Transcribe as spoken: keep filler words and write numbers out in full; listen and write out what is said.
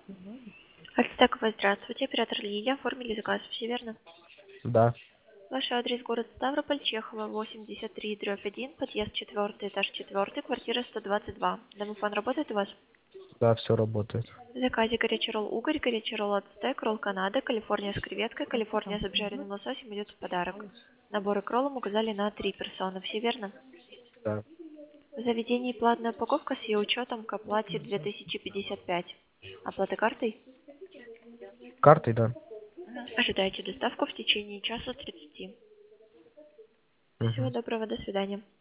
Альтстековая, здравствуйте. Оператор Лилия. Оформили заказ. Все верно? Да, Ваш адрес город Ставрополь, Чехова, восемьдесят три, дробь один, подъезд четвертый, этаж четвертый, квартира сто двадцать два. Домофон работает у вас? да, все работает. В заказе горячий ролл угорь, горячий ролл ацтек, ролл Канада, Калифорния с креветкой, Калифорния с обжаренным лососем идет в подарок. Наборы к роллам указали на три персоны. Все верно? Да. В заведении платная упаковка с ее учетом к оплате две тысячи пятьдесят пять. Оплата картой? Картой, да. Ожидайте доставку в течение часа тридцати. Всего Мгм. доброго, до свидания.